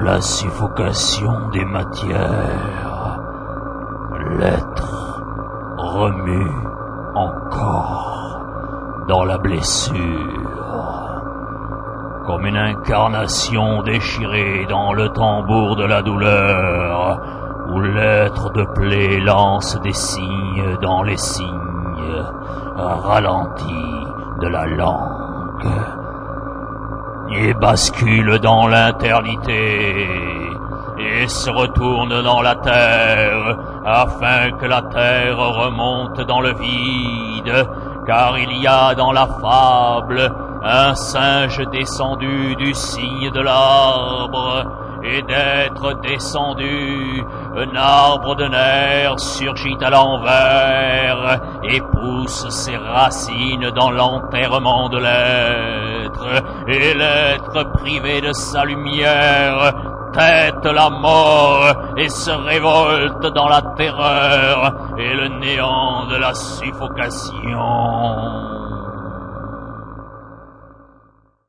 la suffocation des matières. L'être remue encore dans la blessure, comme une incarnation déchirée dans le tambour de la douleur, où l'être de plaie lance des signes dans les signes ralentis de la langue, et bascule dans l'éternité, et se retourne dans la terre, afin que la terre remonte dans le vide, car il y a dans la fable un singe descendu du signe de l'arbre, et d'être descendu, un arbre de nerfs surgit à l'envers et pousse ses racines dans l'enterrement de l'être, et l'être privé de sa lumière tête la mort et se révolte dans la terreur et le néant de la suffocation.